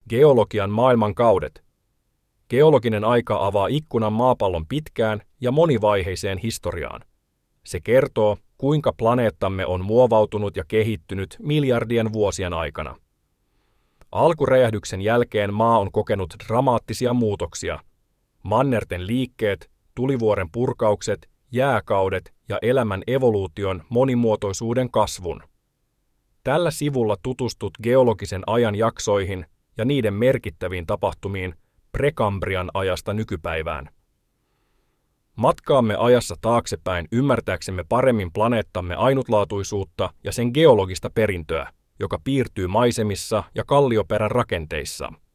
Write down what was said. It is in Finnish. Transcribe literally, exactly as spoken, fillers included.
Geologian maailmankaudet. Geologinen aika avaa ikkunan maapallon pitkään ja monivaiheiseen historiaan. Se kertoo, kuinka planeettamme on muovautunut ja kehittynyt miljardien vuosien aikana. Alkuräjähdyksen jälkeen maa on kokenut dramaattisia muutoksia. Mannerten liikkeet, tulivuoren purkaukset, jääkaudet ja elämän evoluution monimuotoisuuden kasvun. Tällä sivulla tutustut geologisen ajan jaksoihin ja niiden merkittäviin tapahtumiin Prekambrian ajasta nykypäivään. Matkaamme ajassa taaksepäin ymmärtääksemme paremmin planeettamme ainutlaatuisuutta ja sen geologista perintöä, joka piirtyy maisemissa ja kallioperän rakenteissa.